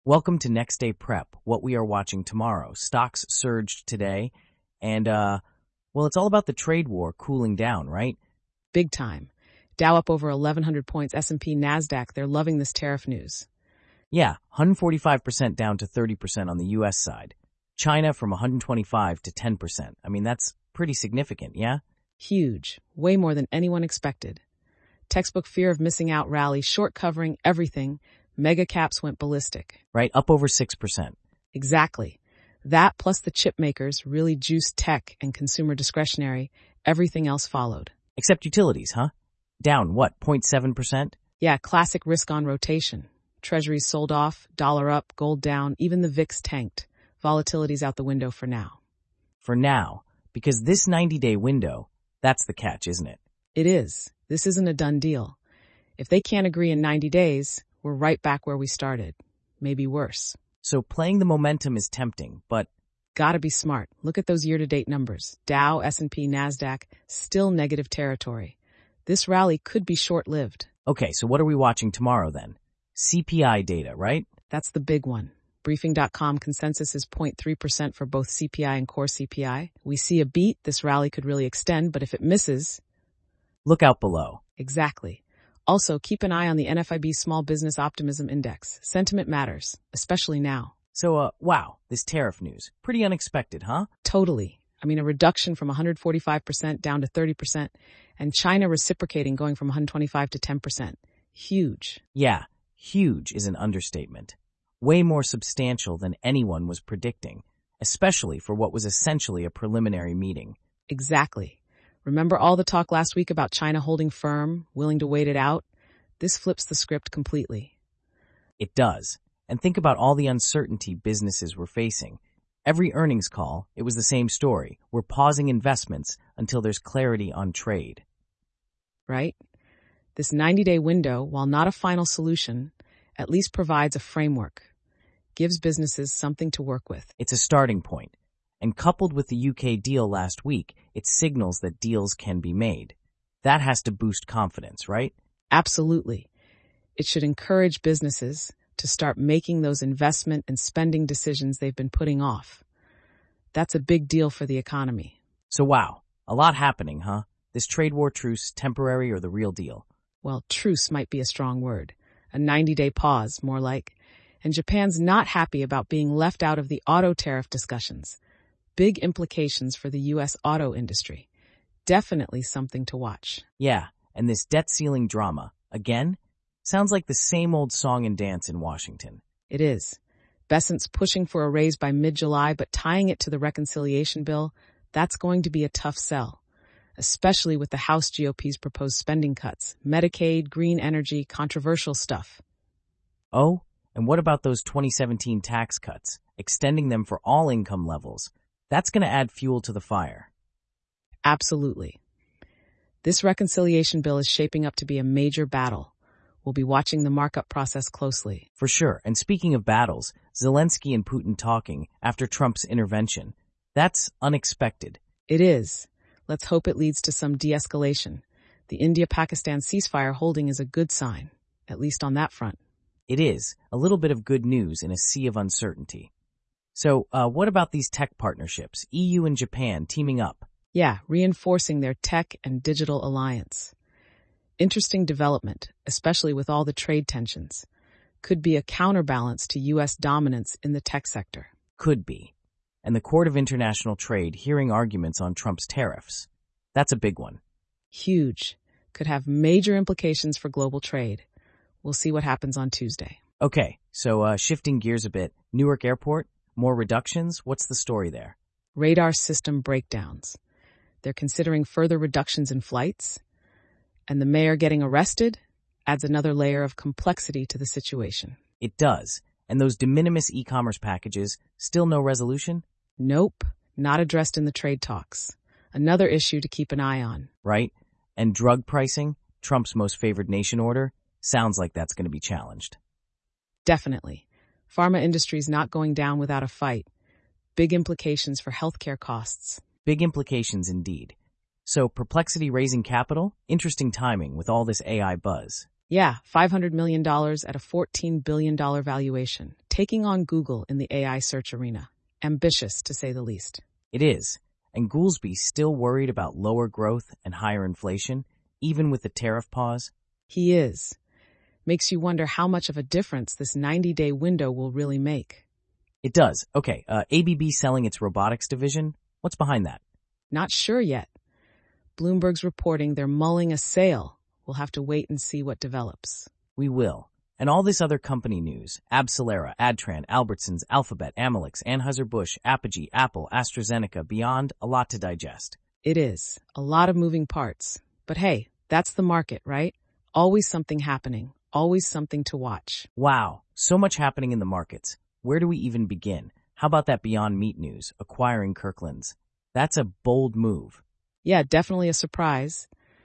Welcome to Next Day Prep, what we are watching tomorrow. Stocks surged today, and, it's all about the trade war cooling down, right? Big time. Dow up over 1,100 points, S&P, NASDAQ, they're loving this tariff news. Yeah, 145% down to 30% on the U.S. side. China from 125 to 10%. I mean, that's pretty significant, yeah? Huge. Way more than anyone expected. Textbook fear of missing out rally, short covering everything. Mega caps went ballistic. Right, up over 6%. Exactly. That plus the chip makers really juiced tech and consumer discretionary. Everything else followed. Except utilities, huh? Down, what, 0.7%? Yeah, classic risk on rotation. Treasuries sold off, dollar up, gold down, even the VIX tanked. Volatility's out the window for now. For now, because this 90-day window, that's the catch, isn't it? It is. This isn't a done deal. If they can't agree in 90 days, we're right back where we started. Maybe worse. So playing the momentum is tempting, but Gotta be smart. Look at those year-to-date numbers. Dow, S&P, NASDAQ, still negative territory. This rally could be short-lived. okay, so what are we watching tomorrow then? CPI data, right? That's the big one. Briefing.com consensus is 0.3% for both CPI and core CPI. We see a beat, this rally could really extend, but if it misses, Look out below. exactly. Also, keep an eye on the NFIB Small Business Optimism Index. Sentiment matters, especially now. So, wow, this tariff news. Pretty unexpected, huh? Totally. I mean, a reduction from 145% down to 30%, and China reciprocating going from 125 to 10%. Huge. Yeah, huge is an understatement. Way more substantial than anyone was predicting, especially for what was essentially a preliminary meeting. Exactly. Remember all the talk last week about China holding firm, willing to wait it out? This flips the script completely. It does. And think about all the uncertainty businesses were facing. Every earnings call, it was the same story. We're pausing investments until there's clarity on trade. Right? This 90-day window, while not a final solution, at least provides a framework, gives businesses something to work with. It's a starting point. And coupled with the UK deal last week, it signals that deals can be made. That has to boost confidence, right? Absolutely. It should encourage businesses to start making those investment and spending decisions they've been putting off. That's a big deal for the economy. So wow, a lot happening, huh? This trade war truce, temporary or the real deal? Well, truce might be a strong word. A 90-day pause, more like. And Japan's not happy about being left out of the auto tariff discussions. Big implications for the U.S. auto industry. Definitely something to watch. Yeah, and this debt ceiling drama, again, sounds like the same old song and dance in Washington. It is. Besant's pushing for a raise by mid-July, but tying it to the reconciliation bill, that's going to be a tough sell. Especially with the House GOP's proposed spending cuts, Medicaid, green energy, controversial stuff. Oh, and what about those 2017 tax cuts, extending them for all income levels? That's going to add fuel to the fire. Absolutely. This reconciliation bill is shaping up to be a major battle. We'll be watching the markup process closely. For sure. And speaking of battles, Zelensky and Putin talking after Trump's intervention. That's unexpected. It is. Let's hope it leads to some de-escalation. The India-Pakistan ceasefire holding is a good sign, at least on that front. It is. A little bit of good news in a sea of uncertainty. So, what about these tech partnerships? EU and Japan teaming up. Yeah, reinforcing their tech and digital alliance. Interesting development, especially with all the trade tensions. Could be a counterbalance to U.S. dominance in the tech sector. Could be. And the Court of International Trade hearing arguments on Trump's tariffs. That's a big one. Huge. Could have major implications for global trade. We'll see what happens on Tuesday. Okay, so shifting gears a bit. Newark Airport, more reductions? What's the story there? Radar system breakdowns. They're considering further reductions in flights. And the mayor getting arrested adds another layer of complexity to the situation. It does. And those de minimis e-commerce packages, still no resolution? Nope, not addressed in the trade talks. Another issue to keep an eye on. Right? And drug pricing, Trump's most favored nation order, sounds like that's going to be challenged. Definitely. Pharma industry's not going down without a fight. Big implications for healthcare costs. Big implications indeed. So, Perplexity raising capital? Interesting timing with all this AI buzz. Yeah, $500 million at a $14 billion valuation. taking on Google in the AI search arena. Ambitious, to say the least. It is. And Goolsby's still worried about lower growth and higher inflation, even with the tariff pause? He is. Makes you wonder how much of a difference this 90-day window will really make. It does. Okay, ABB selling its robotics division? What's behind that? Not sure yet. Bloomberg's reporting they're mulling a sale. We'll have to wait and see what develops. We will. And all this other company news, Abcelera, Adtran, Albertsons, Alphabet, Amylyx, Anheuser-Busch, Apogee, Apple, AstraZeneca, beyond, a lot to digest. It is. A lot of moving parts. But hey, that's the market, right? Always something happening. Always something to watch. Wow, so much happening in the markets. Where do we even begin? How about that Beyond Meat news, acquiring Kirkland's? That's a bold move. Yeah, definitely a surprise.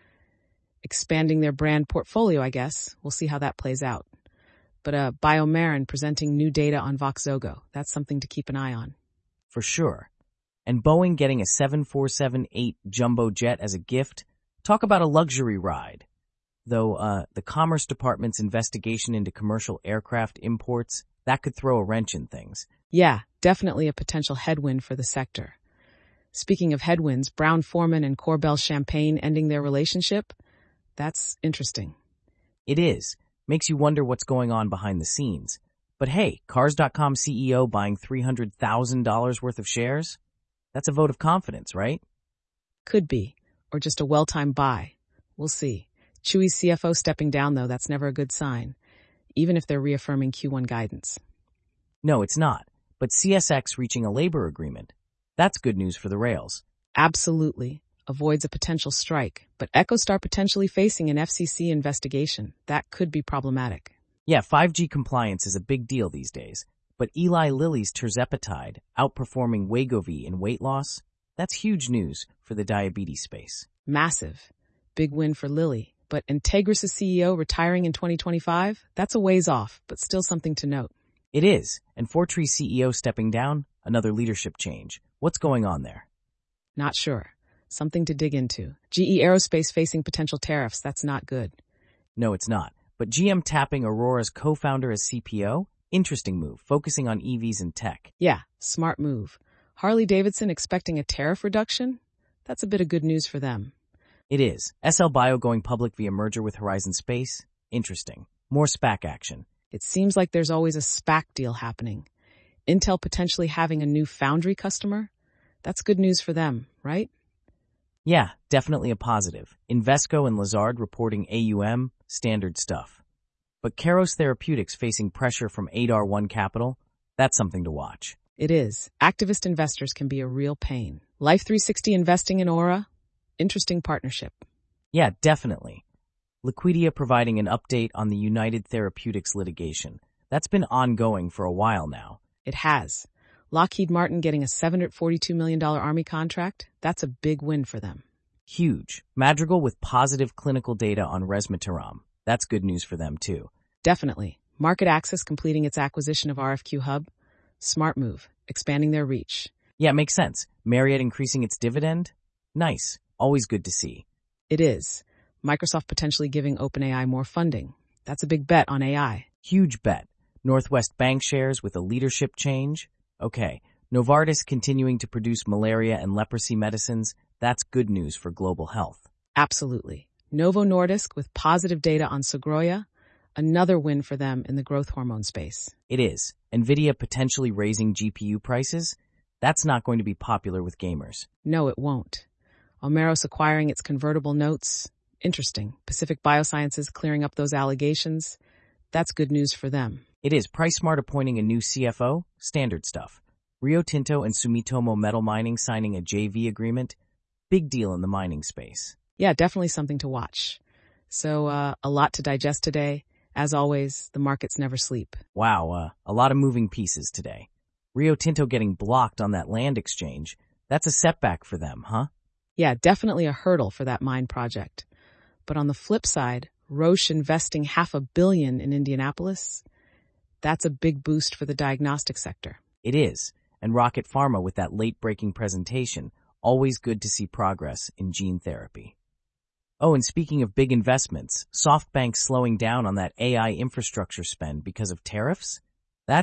Expanding their brand portfolio, I guess. We'll see how that plays out. But BioMarin presenting new data on Voxzogo. That's something to keep an eye on. For sure. And Boeing getting a 747-8 jumbo jet as a gift. Talk about a luxury ride. Though the Commerce Department's investigation into commercial aircraft imports, that could throw a wrench in things. Yeah, definitely a potential headwind for the sector. Speaking of headwinds, Brown-Forman and Corbel Champagne ending their relationship? That's interesting. It is. Makes you wonder what's going on behind the scenes. But hey, Cars.com CEO buying $300,000 worth of shares? That's a vote of confidence, right? Could be. Or just a well-timed buy. We'll see. Chewy's CFO stepping down, though, that's never a good sign, even if they're reaffirming Q1 guidance. No, it's not. But CSX reaching a labor agreement. That's good news for the rails. Absolutely. Avoids a potential strike, but EchoStar potentially facing an FCC investigation. That could be problematic. Yeah, 5G compliance is a big deal these days. But Eli Lilly's tirzepatide outperforming Wegovy in weight loss? That's huge news for the diabetes space. Massive. Big win for Lilly. But Integris' CEO retiring in 2025? That's a ways off, but still something to note. It is. And Fortree's CEO stepping down? Another leadership change. What's going on there? Not sure. Something to dig into. GE Aerospace facing potential tariffs. That's not good. No, it's not. But GM tapping Aurora's co-founder as CPO? Interesting move, focusing on EVs and tech. Yeah, smart move. Harley-Davidson expecting a tariff reduction? That's a bit of good news for them. It is. SL Bio going public via merger with Horizon Space? Interesting. More SPAC action. It seems like there's always a SPAC deal happening. Intel potentially having a new foundry customer? That's good news for them, right? Yeah, definitely a positive. Invesco and Lazard reporting AUM, standard stuff. But Keros Therapeutics facing pressure from Adar One Capital? That's something to watch. It is. Activist investors can be a real pain. Life360 investing in Aura? Interesting partnership. Yeah, definitely. Liquidia providing an update on the United Therapeutics litigation. That's been ongoing for a while now. It has. Lockheed Martin getting a $742 million Army contract? That's a big win for them. Huge. Madrigal with positive clinical data on resmetirom. That's good news for them too. Definitely. Market Access completing its acquisition of RFQ Hub? Smart move. Expanding their reach. Yeah, makes sense. Marriott increasing its dividend? Nice. Always good to see. It is. Microsoft potentially giving OpenAI more funding. That's a big bet on AI. Huge bet. Northwest Bank shares with a leadership change? Okay. Novartis continuing to produce malaria and leprosy medicines? That's good news for global health. Absolutely. Novo Nordisk with positive data on Sogroya? Another win for them in the growth hormone space. It is. Nvidia potentially raising GPU prices? That's not going to be popular with gamers. No, it won't. Omeros acquiring its convertible notes? Interesting. Pacific Biosciences clearing up those allegations? That's good news for them. It is. PriceSmart appointing a new CFO? Standard stuff. Rio Tinto and Sumitomo Metal Mining signing a JV agreement? Big deal in the mining space. Yeah, definitely something to watch. So, a lot to digest today. As always, the markets never sleep. Wow, a lot of moving pieces today. Rio Tinto getting blocked on that land exchange. That's a setback for them, huh? Yeah, definitely a hurdle for that mine project. But on the flip side, Roche investing $500 million in Indianapolis? That's a big boost for the diagnostic sector. It is. And Rocket Pharma with that late-breaking presentation. Always good to see progress in gene therapy. Oh, and speaking of big investments, SoftBank slowing down on that AI infrastructure spend because of tariffs? That's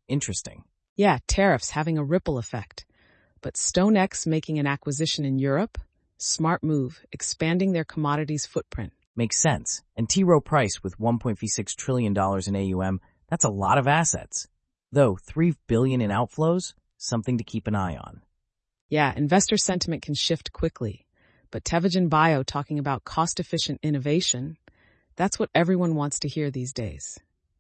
Interesting. Yeah, tariffs having a ripple effect. But StoneX making an acquisition in Europe? Smart move, expanding their commodities footprint. Makes sense. And T. Rowe Price with $1.56 trillion in AUM, that's a lot of assets. Though $3 billion in outflows, something to keep an eye on. Yeah, investor sentiment can shift quickly. But Tevagen Bio talking about cost-efficient innovation, that's what everyone wants to hear these days.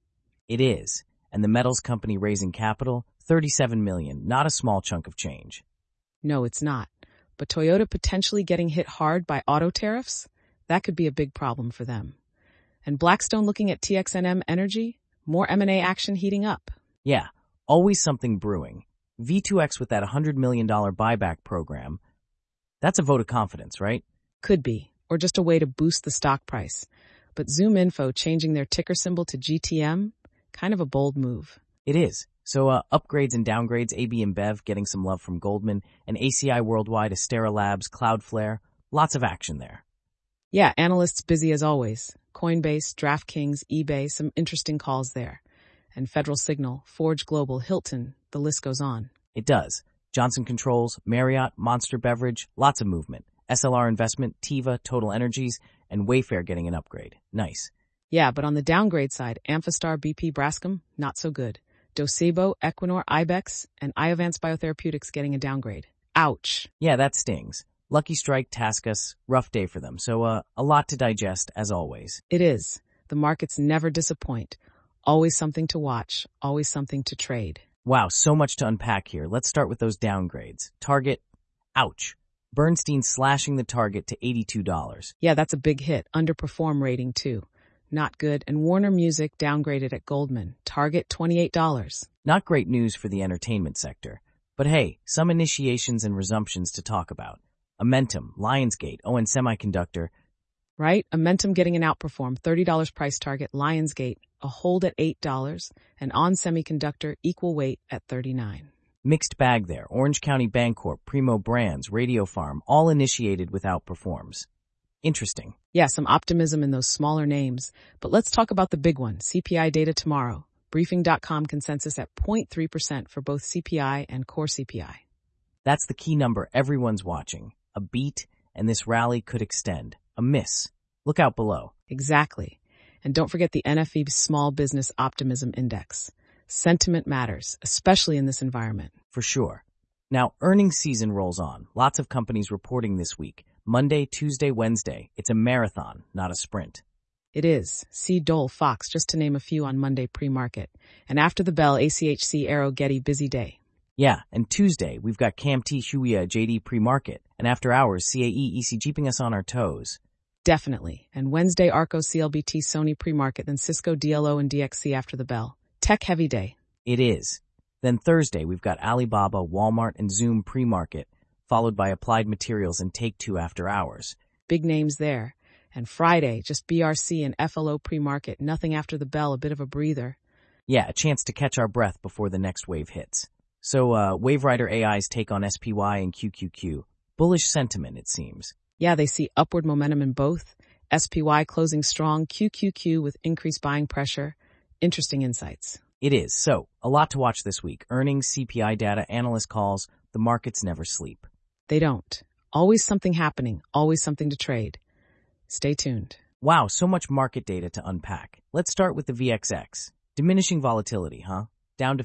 It is. And the metals company raising capital, $37 million, not a small chunk of change. No, it's not. But Toyota potentially getting hit hard by auto tariffs? That could be a big problem for them. And Blackstone looking at TXNM Energy? More M&A action heating up. Yeah, always something brewing. V2X with that $100 million buyback program. That's a vote of confidence, right? Could be, or just a way to boost the stock price. But Zoom Info changing their ticker symbol to GTM? Kind of a bold move. It is. So upgrades and downgrades, AB InBev getting some love from Goldman, and ACI Worldwide, Astera Labs, Cloudflare. Lots of action there. Yeah, analysts busy as always. Coinbase, DraftKings, eBay, some interesting calls there. And Federal Signal, Forge Global, Hilton, the list goes on. It does. Johnson Controls, Marriott, Monster Beverage, lots of movement. SLR Investment, Teva, Total Energies, and Wayfair getting an upgrade. Nice. Yeah, but on the downgrade side, Amphastar, BP, Braskem, not so good. Docebo, Equinor, Ibex, and Iovance Biotherapeutics getting a downgrade. Ouch. Yeah, that stings. Lucky Strike, Taskus, rough day for them. So a lot to digest, as always. It is. The markets never disappoint. Always something to watch, always something to trade. Wow, so much to unpack here. Let's start with those downgrades. Target, ouch. Bernstein slashing the target to $82. Yeah, that's a big hit. Underperform rating too. Not good. And Warner Music downgraded at Goldman. Target $28. Not great news for the entertainment sector. But hey, some initiations and resumptions to talk about. Amentum, Lionsgate, ON Semiconductor. Right? Amentum getting an outperform. $30 price target. Lionsgate, a hold at $8. And ON Semiconductor, equal weight at $39. Mixed bag there. Orange County Bancorp, Primo Brands, Radio Farm, all initiated with outperforms. Interesting. Yeah, some optimism in those smaller names. But let's talk about the big one, CPI data tomorrow. Briefing.com consensus at 0.3% for both CPI and core CPI. That's the key number everyone's watching. A beat, and this rally could extend. A miss. Look out below. Exactly. And don't forget the NFE Small Business Optimism Index. Sentiment matters, especially in this environment. For sure. Now, earnings season rolls on. Lots of companies reporting this week. Monday, Tuesday, Wednesday. It's a marathon, not a sprint. It is. See Dole, Fox, just to name a few on Monday pre-market. And after the bell, ACHC, Aero, Getty, busy day. Yeah, and Tuesday, we've got CAMT, Huia, JD pre-market. And after hours, CAE, EC keeping us on our toes. Definitely. And Wednesday, Arco, CLBT, Sony pre-market, then Cisco, DLO, and DXC after the bell. Tech heavy day. It is. Then Thursday, we've got Alibaba, Walmart, and Zoom pre-market, followed by Applied Materials and Take-Two after hours. Big names there. And Friday, just BRC and FLO pre-market, nothing after the bell, a bit of a breather. Yeah, a chance to catch our breath before the next wave hits. So, WaveRider AI's take on SPY and QQQ. Bullish sentiment, it seems. Yeah, they see upward momentum in both. SPY closing strong, QQQ with increased buying pressure. Interesting insights. It is. So, a lot to watch this week. Earnings, CPI data, analyst calls. The markets never sleep. They don't. Always something happening, always something to trade. Stay tuned. Wow, so much market data to unpack. Let's start with the VXX. Diminishing volatility, huh? Down to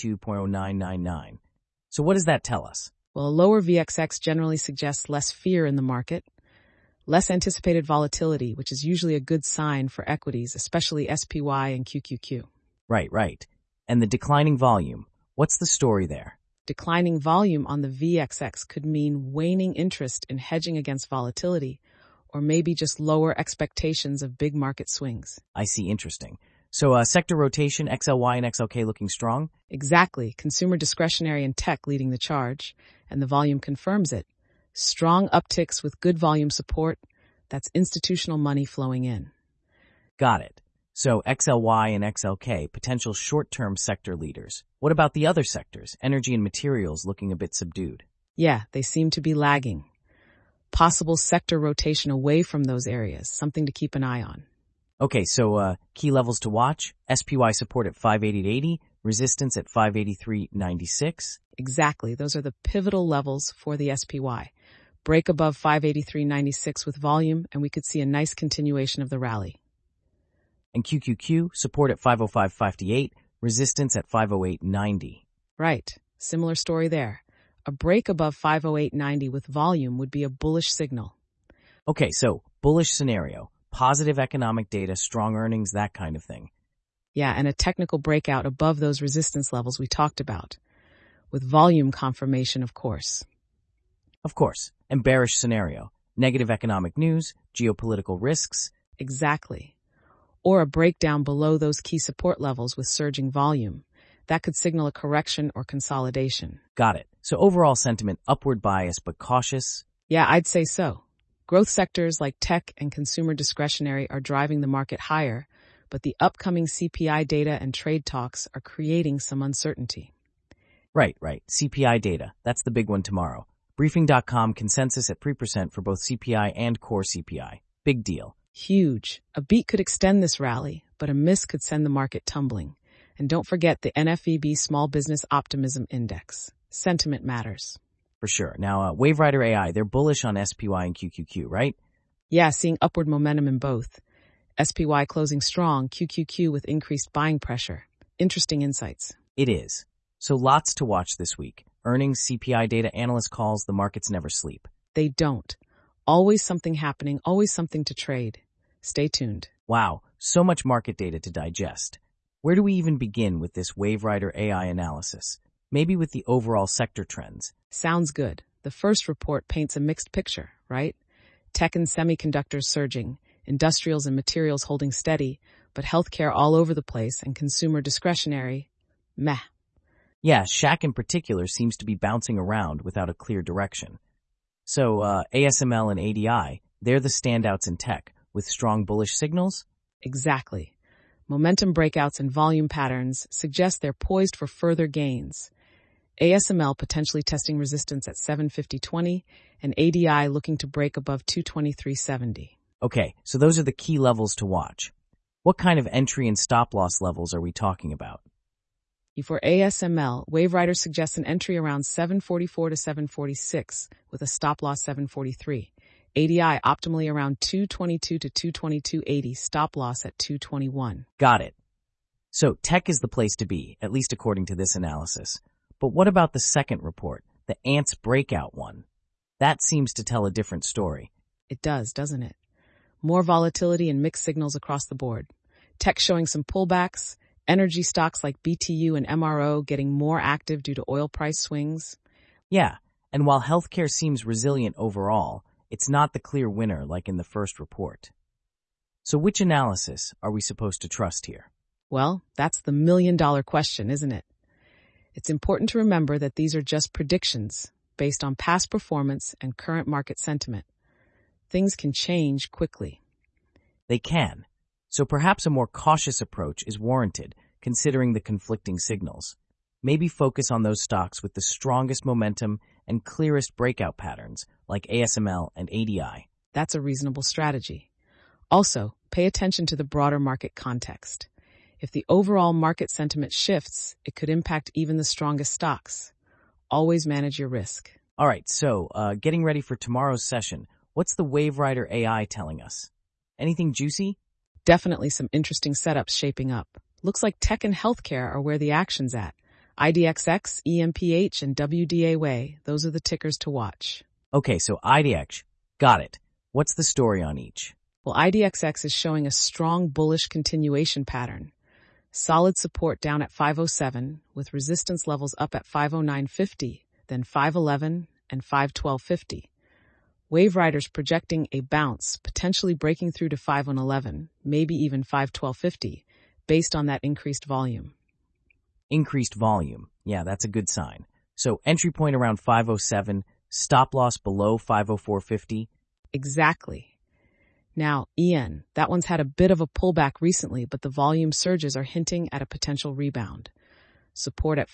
52.0999. So what does that tell us? Well, a lower VXX generally suggests less fear in the market, less anticipated volatility, which is usually a good sign for equities, especially SPY and QQQ. Right. And the declining volume. What's the story there? Declining volume on the VXX could mean waning interest in hedging against volatility, or maybe just lower expectations of big market swings. I see. Interesting. So sector rotation, XLY and XLK looking strong? Exactly. Consumer discretionary and tech leading the charge, and the volume confirms it. Strong upticks with good volume support. That's institutional money flowing in. Got it. So XLY and XLK, potential short-term sector leaders. What about the other sectors? Energy and materials looking a bit subdued. Yeah, they seem to be lagging. Possible sector rotation away from those areas, something to keep an eye on. Okay, so key levels to watch. SPY support at 580 to 80, resistance at 583.96. Exactly. Those are the pivotal levels for the SPY. Break above 583.96 with volume, and we could see a nice continuation of the rally. And QQQ, support at 505.58, resistance at 508.90. Right. Similar story there. A break above 508.90 with volume would be a bullish signal. Okay, so bullish scenario, positive economic data, strong earnings, that kind of thing. Yeah, and a technical breakout above those resistance levels we talked about, with volume confirmation, of course. Of course, and bearish scenario, negative economic news, geopolitical risks. Exactly. Or a breakdown below those key support levels with surging volume. That could signal a correction or consolidation. Got it. So overall sentiment, upward bias but cautious? Yeah, I'd say so. Growth sectors like tech and consumer discretionary are driving the market higher, but the upcoming CPI data and trade talks are creating some uncertainty. Right. CPI data. That's the big one tomorrow. Briefing.com consensus at 3% for both CPI and core CPI. Big deal. Huge. A beat could extend this rally, but a miss could send the market tumbling. And don't forget the NFEB Small Business Optimism Index. Sentiment matters. For sure. Now, WaveRider AI, they're bullish on SPY and QQQ, right? Yeah, seeing upward momentum in both. SPY closing strong, QQQ with increased buying pressure. Interesting insights. It is. So lots to watch this week. Earnings, CPI data, analyst calls, the markets never sleep. They don't. Always something happening, always something to trade. Stay tuned. Wow, so much market data to digest. Where do we even begin with this WaveRider AI analysis? Maybe with the overall sector trends. Sounds good. The first report paints a mixed picture, right? Tech and semiconductors surging, industrials and materials holding steady, but healthcare all over the place and consumer discretionary, meh. Yeah, Shack in particular seems to be bouncing around without a clear direction. So, ASML and ADI, they're the standouts in tech, with strong bullish signals? Exactly. Momentum breakouts and volume patterns suggest they're poised for further gains. ASML potentially testing resistance at 750.20 and ADI looking to break above 223.70. Okay, so those are the key levels to watch. What kind of entry and stop loss levels are we talking about? For ASML, WaveRider suggests an entry around 744 to 746 with a stop loss 743. ADI optimally around 222 to 222.80, stop loss at 221. Got it. So tech is the place to be, at least according to this analysis. But what about the second report, the ANTS breakout one? That seems to tell a different story. It does, doesn't it? More volatility and mixed signals across the board. Tech showing some pullbacks, energy stocks like BTU and MRO getting more active due to oil price swings. Yeah, and while healthcare seems resilient overall, it's not the clear winner like in the first report. So which analysis are we supposed to trust here? Well, that's the million-dollar question, isn't it? It's important to remember that these are just predictions based on past performance and current market sentiment. Things can change quickly. They can. So perhaps a more cautious approach is warranted, considering the conflicting signals. Maybe focus on those stocks with the strongest momentum and clearest breakout patterns, like ASML and ADI. That's a reasonable strategy. Also, pay attention to the broader market context. If the overall market sentiment shifts, it could impact even the strongest stocks. Always manage your risk. All right, so getting ready for tomorrow's session, what's the WaveRider AI telling us? Anything juicy? Definitely some interesting setups shaping up. Looks like tech and healthcare are where the action's at. IDXX, EMPH, and WDAWay, those are the tickers to watch. Okay, so IDX, got it. What's the story on each? Well, IDXX is showing a strong bullish continuation pattern. Solid support down at 507, with resistance levels up at 509.50, then 511 and 512.50. WaveRider's projecting a bounce, potentially breaking through to 511, maybe even 512.50, based on that increased volume. Increased volume. Yeah, that's a good sign. So entry point around 507, stop loss below 504.50. Exactly. Now, EN, that one's had a bit of a pullback recently, but the volume surges are hinting at a potential rebound. Support at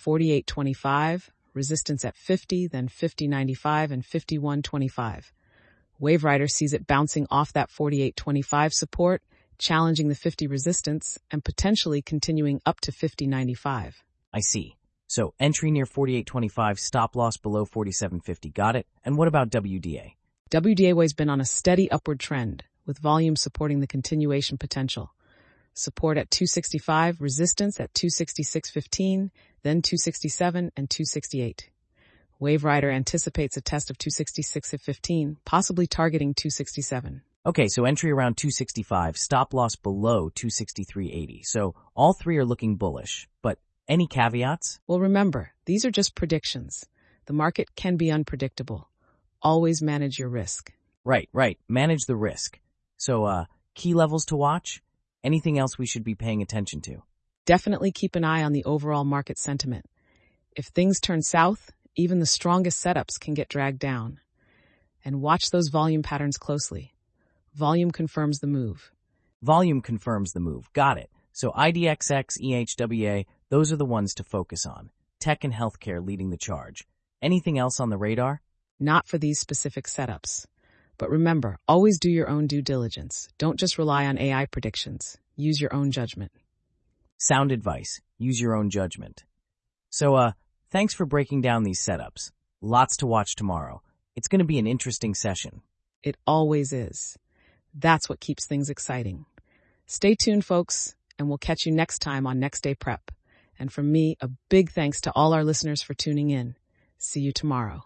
48.25, resistance at 50, then 50.95 and 51.25. WaveRider sees it bouncing off that 48.25 support, challenging the 50 resistance, and potentially continuing up to 50.95. I see. So entry near 48.25, stop loss below 47.50. Got it? And what about WDA? WDA's been on a steady upward trend, with volume supporting the continuation potential. Support at 265, resistance at 266.15, then 267 and 268. Wave Rider anticipates a test of 266 at 15, possibly targeting 267. Okay, so entry around 265, stop loss below 263.80. So all three are looking bullish, but any caveats? Well, remember, these are just predictions. The market can be unpredictable. Always manage your risk. Right. Manage the risk. So, key levels to watch? Anything else we should be paying attention to? Definitely keep an eye on the overall market sentiment. If things turn south, even the strongest setups can get dragged down. And watch those volume patterns closely. Volume confirms the move. Volume confirms the move. Got it. So IDXX, EHWA, those are the ones to focus on. Tech and healthcare leading the charge. Anything else on the radar? Not for these specific setups. But remember, always do your own due diligence. Don't just rely on AI predictions. Use your own judgment. Sound advice. Use your own judgment. So, thanks for breaking down these setups. Lots to watch tomorrow. It's going to be an interesting session. It always is. That's what keeps things exciting. Stay tuned, folks, and we'll catch you next time on Next Day Prep. And from me, a big thanks to all our listeners for tuning in. See you tomorrow.